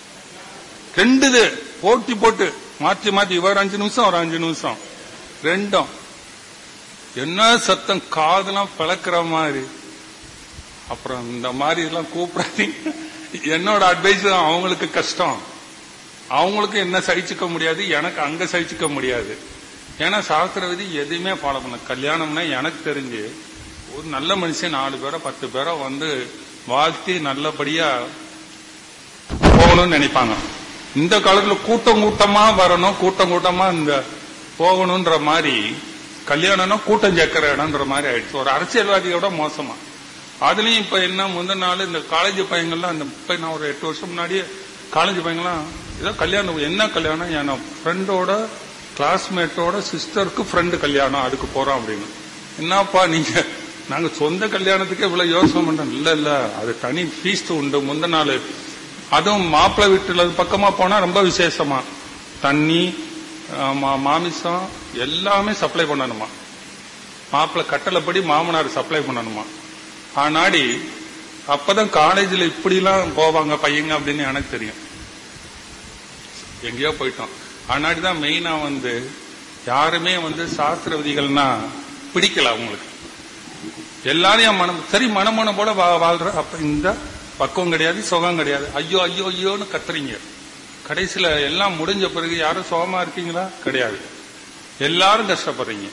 2 போட்டி போட்டு மாற்றி மாற்றி, இவர் 5 நிமிஷம் ஒரு 5 நிமிஷம், ரெண்டும் என்ன சத்தம், காதெல்லாம் பிளக்கிற மாதிரி. அப்புறம் இந்த மாதிரி இதெல்லாம் கூப்பிடாதீங்க. என்னோட அட்வைஸ், அவங்களுக்கு கஷ்டம், அவங்களுக்கு என்ன சகிச்சுக்க முடியாது, எனக்கு அங்க சகிச்சுக்க முடியாது. ஏன்னா சாஸ்திர விதி எதுவுமே ஃபாலோ பண்ண. கல்யாணம்னா எனக்கு தெரிஞ்சு ஒரு நல்ல மனுஷன் 4 பேரோ 10 பேரோ வாழ்த்தி நல்லபடியா போகணும்னு நினைப்பாங்க. இந்த காலத்துல கூட்டம் கூட்டமா வரணும், கூட்டம் கூட்டமா இந்த போகணும்ன்ற மாதிரி கல்யாணம்னா கூட்டம் சேர்க்கிற இடம்ன்ற மாதிரி ஆயிடுச்சு. ஒரு அரசியல்வாதியோட மோசமா. அதுலயும் இப்ப என்ன, முந்தின நாள் இந்த காலேஜ் பையங்கள்லாம், இப்ப நான் ஒரு 8 வருஷம் முன்னாடியே காலேஜ் பையங்கள்லாம் ஏதோ கல்யாணம், என்ன கல்யாணம், என் ஃப்ரெண்டோட கிளாஸ்மேட்டோட சிஸ்டருக்கு ஃப்ரெண்டு கல்யாணம், அதுக்கு போறோம் அப்படின்னு. என்னப்பா நீங்க, நாங்க சொந்த கல்யாணத்துக்கு இவ்வளவு யோசனை பண்றோம். இல்ல அது தனி ஃபீஸ்ட் உண்டு. முந்த நாள் அதுவும் மாப்பிள்ளை வீட்டுல பக்கமா போனா ரொம்ப விசேஷமா தண்ணி மாமிசம் எல்லாமே சப்ளை பண்ணணுமா. மாப்பிள்ளை கட்டளைப்படி மாமனார் சப்ளை பண்ணணுமா. ஆனாடி அப்பதான் காலேஜில் இப்படி எல்லாம் போவாங்க பையங்க அப்படின்னு எனக்கு தெரியும். எங்கேயோ போயிட்டோம். ஆனாடிதான் மெயினா யாருமே சாஸ்திர விதிகள்னா பிடிக்கல அவங்களுக்கு. எல்லாரையும் மனம் சரி மனமனம் போல வாழ்ற. அப்ப இந்த பக்குவம் கிடையாது, சுகம் கிடையாது. ஐயோ ஐயோ ஐயோன்னு கத்துறீங்க. கடைசியில எல்லாம் முடிஞ்ச பிறகு யாரும் சுகமா இருக்கீங்களா? கிடையாது. எல்லாரும் கஷ்டப்படுறீங்க.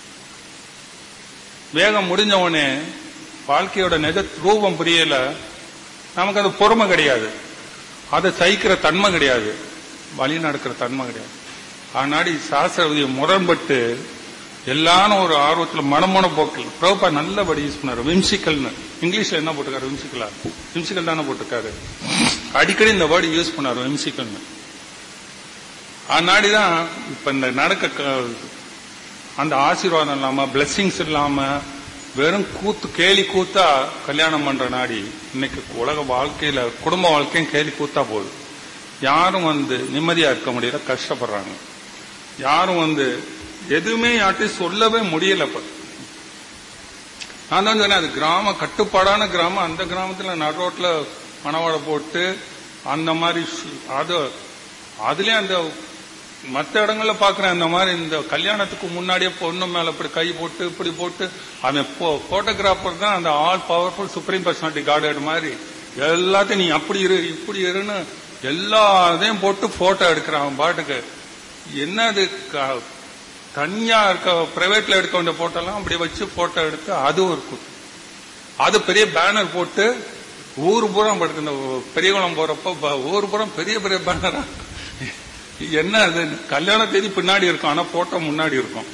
வேகம் முடிஞ்ச உடனே வாழ்க்கையோட நிஜ ரூபம் புரியல. நமக்கு அது பொறுமை கிடையாது, அதை சகிக்கிற தன்மை கிடையாது, வழி நடக்கிற தன்மை கிடையாது. ஆனாடி சாஸ்திர விதியை முரண்பட்டு எல்லாரும் ஒரு ஆர்வத்துல மனமோன போக்கில் பிரபா நல்லபடி யூஸ் பண்ணாரு. விம்சிக்கல்னு இங்கிலீஷ்ல என்ன போட்டிருக்காரு? விம்சிக்கலா, விம்சிக்கல் தானே போட்டிருக்காரு. அடிக்கடி இந்த வேர்டு யூஸ் பண்ணாரு, விம்சிக்கல்னு. ஆனாடிதான் இப்ப இந்த நடக்க அந்த ஆசீர்வாதம் இல்லாம, பிளெஸிங்ஸ் இல்லாம, வெறும் கூத்து கேலி கூத்தா கல்யாணம் பண்ற நாடி இன்னைக்கு உலக வாழ்க்கையில குடும்ப வாழ்க்கையும் கேலி கூத்தா போகுது. யாரும் நிம்மதியா இருக்க முடியல, கஷ்டப்படுறாங்க. யாரும் எதுவுமே யார்ட்டையும் சொல்லவே முடியல. நான் தான் சொன்னேன், அது கிராம கட்டுப்பாடான கிராமம். அந்த கிராமத்துல நடுரோட்ல மணவாழை போட்டு அந்த மாதிரி அதுலயே அந்த மற்ற இடங்கள்ல பாக்குறேன், அந்த மாதிரி இந்த கல்யாணத்துக்கு முன்னாடியே பொண்ணு மேல இப்படி கை போட்டு இப்படி போட்டு அவன் போட்டோகிராஃபர் தான் அந்த all powerful supreme personality card மாதிரி எல்லாத்தையும் நீ அப்படி இரு இப்படி இருன்னு எல்லாத்தையும் போட்டு போட்டோ எடுக்கிறான் பாட்டுக்கு. என்ன அது தனியா இருக்க பிரைவேட்ல எடுக்க வேண்டிய போட்டோ எல்லாம் அப்படி வச்சு போட்டோ எடுத்து அதுவும் இருக்கும். அது பெரிய பேனர் போட்டு ஊர் பூரம் படுத்து, இந்த பெரியகுளம் போறப்ப ஊர் பூரம் பெரிய பெரிய பேனரா. என்ன அது கல்யாண தேதி பின்னாடி இருக்கும், ஆனா போட்டோ முன்னாடி இருக்கும்.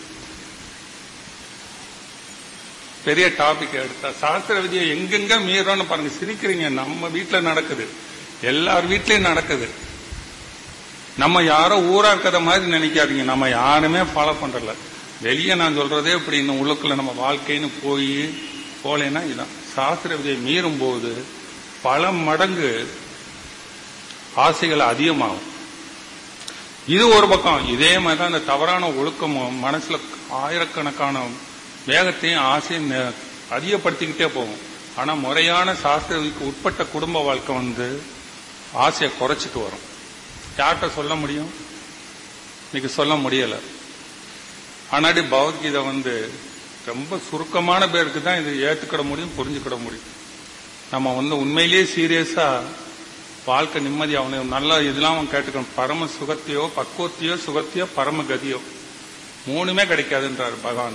பெரிய டாபிக் எடுத்தா சாஸ்திர விதியை எங்கெங்க மீறோன்னு பாருங்க. சிரிக்கிறீங்க, நம்ம வீட்டுல நடக்குது, எல்லார் வீட்லயும் நடக்குது. நம்ம யாரோ ஊரா இருக்கிற மாதிரி நினைக்காதீங்க. நம்ம யாருமே ஃபாலோ பண்றல. வெளியே நான் சொல்றதே இப்படி இன்னும் உள்ளுக்குள்ள நம்ம வாழ்க்கைன்னு போலேன்னா இதான் சாஸ்திர விதியை மீறும் போது பல மடங்கு ஆசைகள் அதிகமாகும். இது ஒரு பக்கம். இதே மாதிரிதான் இந்த தவறான ஒழுக்கமும் மனசுல ஆயிரக்கணக்கான வேகத்தையும் ஆசையும் அதிகப்படுத்திக்கிட்டே போகும். ஆனா முறையான சாஸ்திரத்துக்கு உட்பட்ட குடும்ப வாழ்க்கை ஆசையை குறைச்சிட்டு வரும். யார்கிட்ட சொல்ல முடியும்? இன்னைக்கு சொல்ல முடியல. ஆனாடி பகவத்கீதை ரொம்ப சுருக்கமான பேருக்கு தான் இது ஏற்றுக்கிட முடியும், புரிஞ்சுக்கிட முடியும். நம்ம உண்மையிலேயே சீரியஸா வாழ்க்கை நிம்மதி அவனை நல்லா இதெல்லாம் அவன் கேட்டுக்கணும். பரம சுகத்தையோ பக்குவத்தையோ சுகத்தையோ பரம கதியோ மூணுமே கிடைக்காதுன்றார் பகவான்.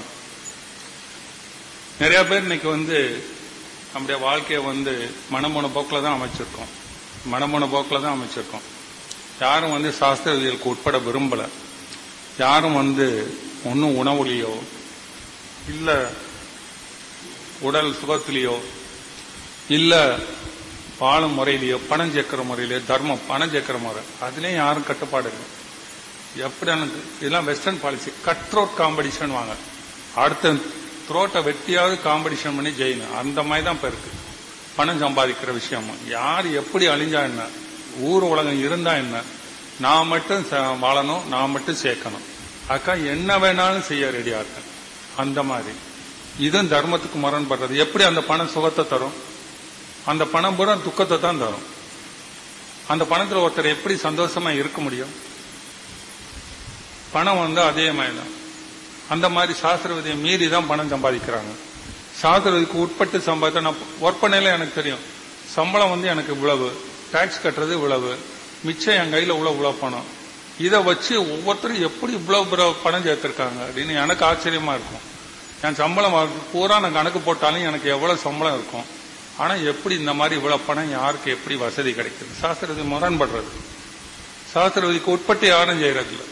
நிறைய பேர் இன்னைக்கு நம்முடைய வாழ்க்கைய மனமோன போக்கில் தான் அமைச்சிருக்கோம். மனமோன போக்கில் தான் அமைச்சிருக்கோம். யாரும் சாஸ்திர விதிகளுக்கு உட்பட விரும்பல. யாரும் ஒன்னும் உணவுலையோ இல்ல உடல் சுகத்திலேயோ இல்ல வாழும் முறையிலேயோ பணம் சேர்க்கிற முறையிலேயோ தர்மம் பணம் சேர்க்கிற முறை அதுலயும் யாரும் கட்டுப்பாடு இல்லை. எப்படி இதெல்லாம் western policy. Cut throat competition வாங்க, அடுத்த த்ரோட்டை வெட்டியாவது காம்படிஷன் பண்ணி ஜெயிணும். அந்த மாதிரி தான் இப்ப இருக்கு பணம் சம்பாதிக்கிற விஷயமா. யார் எப்படி அழிஞ்சா என்ன, ஊர் உலகம் இருந்தா என்ன, நான் மட்டும் வாழணும், நான் மட்டும் சேர்க்கணும், அக்கா என்ன வேணாலும் செய்ய ரெடியா இருக்கேன். அந்த மாதிரி இதுவும் தர்மத்துக்கு முரண்படுறது. எப்படி அந்த பணம் சுகத்தை தரும்? அந்த பணம் பூரா துக்கத்தை தான் தரும். அந்த பணத்துல ஒருத்தர் எப்படி சந்தோஷமா இருக்க முடியும்? பணம் அதே மாதிரி தான். அந்த மாதிரி சாஸ்திர விதியை மீறி தான் பணம் சம்பாதிக்கிறாங்க. சாஸ்திர விதிக்கு உட்பட்டு சம்பாதித்தா நான் ஒர்க் பண்ணல எனக்கு தெரியும். சம்பளம் எனக்கு இவ்வளவு, டாக்ஸ் கட்டுறது இவ்வளவு, மிச்சம் என் கையில இவ்வளவு பணம். இதை வச்சு ஒவ்வொருத்தரும் எப்படி இவ்வளவு பணம் சேர்த்திருக்காங்க அப்படின்னு எனக்கு ஆச்சரியமா இருக்கும். என் சம்பளம் பூரா நான் கணக்கு போட்டாலும் எனக்கு எவ்வளவு சம்பளம் இருக்கும். ஆனா எப்படி இந்த மாதிரி இவ்வளவு பணம் யாருக்கு எப்படி வசதி கிடைக்குது? சாஸ்திர விதி முரண்படுறது. சாஸ்திர விதிக்கு உட்பட்டு யாரும் செய்யறது இல்லை.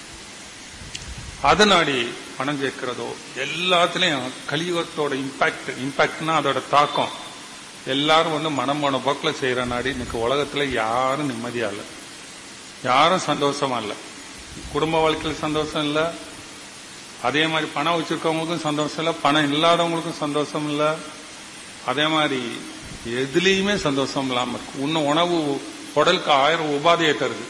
அதனாடி பணம் சேர்க்கிறதோ எல்லாத்துலயும் கலியுகத்தோட இம்பாக்ட்னா அதோட தாக்கம். எல்லாரும் மனம் போன போக்கில் செய்யற நாடி இன்னைக்கு உலகத்துல யாரும் நிம்மதியா இல்லை, யாரும் சந்தோஷமா இல்லை. குடும்ப வாழ்க்கையில் சந்தோஷம் இல்லை. அதே மாதிரி பணம் வச்சிருக்கவங்களுக்கும் சந்தோஷம் இல்லை, பணம் இல்லாதவங்களுக்கும் சந்தோஷம் இல்லை. அதே மாதிரி எதுலேயுமே சந்தோஷம் இல்லாம இருக்கு. இன்னும் உணவு உடலுக்கு 1000 உபாதையை தருது.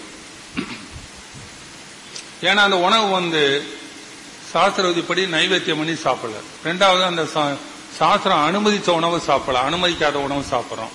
ஏன்னா அந்த உணவு சாஸ்திர விதிப்படி நைவேத்தியம் பண்ணி சாப்பிடல. ரெண்டாவது அந்த சாஸ்திரம் அனுமதிச்ச உணவு சாப்பிடல, அனுமதிக்காத உணவு சாப்பிட்றோம்.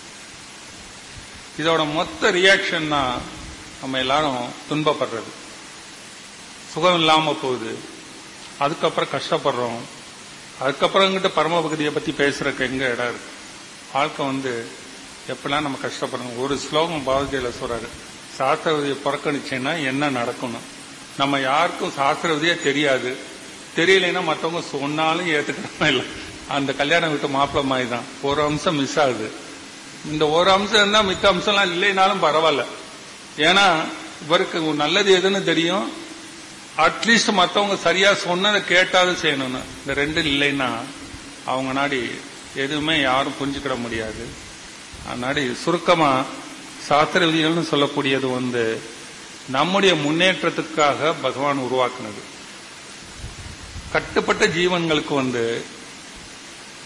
இதோட மொத்த ரியாக்ஷன் தான் நம்ம எல்லாரும் துன்பப்படுறது. சுகம் இல்லாம போகுது, அதுக்கப்புறம் கஷ்டப்படுறோம். அதுக்கப்புறம் பரமபக்தியை பத்தி பேசுறதுக்கு எங்க இடம் இருக்கு? வாழ்க்கை எப்படிலாம் நம்ம கஷ்டப்படுறோம். ஒரு ஸ்லோகம் பகவத்கீதையில சொல்றாரு, சாஸ்திர விதியை புறக்கணிச்சேன்னா என்ன நடக்கணும். நம்ம யாருக்கும் சாஸ்திர விதியே தெரியாது. தெரியலைன்னா மற்றவங்க சொன்னாலும் ஏத்துக்கிறோம் இல்லை. அந்த கல்யாணம் விட்டு மாப்பிள்ளை மாதிரி தான் ஒரு அம்சம் மிஸ் ஆகுது. இந்த ஒரு அம்சம் இருந்தா மித்த அம்சம்லாம் இல்லைனாலும் பரவாயில்ல. ஏன்னா இவருக்கு நல்லது எதுன்னு தெரியும். அட்லீஸ்ட் மற்றவங்க சரியா சொன்னதை கேட்டாவது செய்யணும்னு. இந்த ரெண்டும் இல்லைன்னா அவங்க நாடி எதுவுமே யாரும் புரிஞ்சுக்கிட முடியாது. அதனாடி சுருக்கமா சாஸ்திர விதிகள்னு சொல்லக்கூடியது நம்முடைய முன்னேற்றத்துக்காக பகவான் உருவாக்குனது. கட்டுப்பட்ட ஜீவன்களுக்கு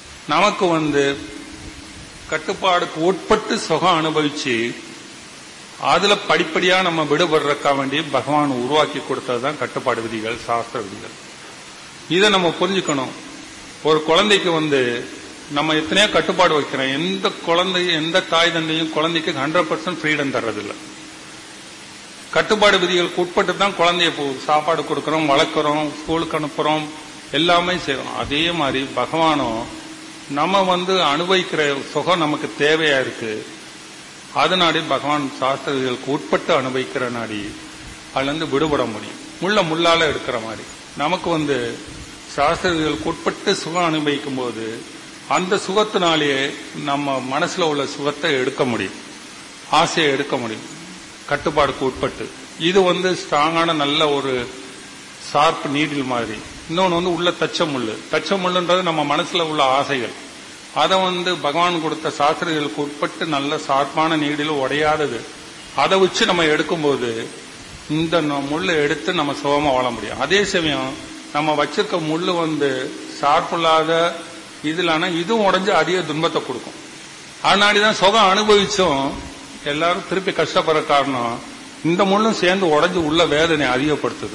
நமக்கு கட்டுப்பாடுக்கு உட்பட்டு சுகம் அனுபவிச்சு அதுல படிப்படியா நம்ம விடுபடுறதுக்காக வேண்டி பகவான் உருவாக்கி கொடுத்ததுதான் கட்டுப்பாடு விதிகள், சாஸ்திர விதிகள். இதை நம்ம புரிஞ்சுக்கணும். ஒரு குழந்தைக்கு நம்ம எத்தனையோ கட்டுப்பாடு வைக்கிறோம். எந்த குழந்தையும் எந்த தாய் தந்தையும் குழந்தைக்கு 100% ஃப்ரீடம் தர்றதில்லை. கட்டுப்பாடு விதிகளுக்கு உட்பட்டு தான் குழந்தைய சாப்பாடு கொடுக்கறோம், வளர்க்கிறோம், ஸ்கூலுக்கு அனுப்புறோம், எல்லாமே செய்யறோம். அதே மாதிரி பகவானும் நம்ம அனுபவிக்கிற சுகம் நமக்கு தேவையா இருக்கு. அதனாடி பகவான் சாஸ்திர விதிகளுக்கு உட்பட்டு அனுபவிக்கிற நாடி அதுல விடுபட முடியும். முள்ளால எடுக்கிற மாதிரி நமக்கு சாஸ்திர விதிகளுக்கு உட்பட்டு சுகம் அனுபவிக்கும் போது அந்த சுகத்தினாலேயே நம்ம மனசுல உள்ள சுகத்தை எடுக்க முடியும், ஆசையை எடுக்க முடியும் கட்டுப்பாடுக்கு உட்பட்டு. இது ஸ்ட்ராங்கான நல்ல ஒரு ஷார்ப் நீடில் மாதிரி. இன்னொன்னு உள்ள தச்ச முள்ளுன்றது நம்ம மனசுல உள்ள ஆசைகள். அதை பகவான் கொடுத்த சாஸ்திரங்களுக்கு உட்பட்டு நல்ல ஷார்ப்பான நீடில் உடையாதது. அதை வச்சு நம்ம எடுக்கும்போது இந்த முள்ளை எடுத்து நம்ம சுகமா வாழ முடியும். அதே சமயம் நம்ம வச்சிருக்க முள்ளு ஷார்ப் இல்லாத இதுலான இதுவும் உடைஞ்சு அதிக துன்பத்தை கொடுக்கும். அதனாடிதான் சுகம் அனுபவிச்சும் எல்லாரும் திருப்பி கஷ்டப்படுற காரணம் இந்த முள்ளும் சேர்ந்து உடைஞ்சு உள்ள வேதனை அதிகப்படுத்துது.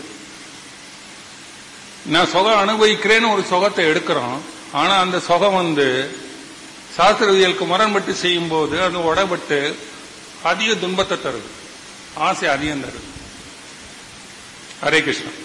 நான் சுகம் அனுபவிக்கிறேன்னு ஒரு சுகத்தை எடுக்கிறோம். ஆனா அந்த சுகம் சாஸ்திர விதிகளுக்கு முரண்பட்டு செய்யும் போது அது உடைபட்டு அதிக துன்பத்தை தருது, ஆசை அதிகம் தருது. ஹரே கிருஷ்ணா.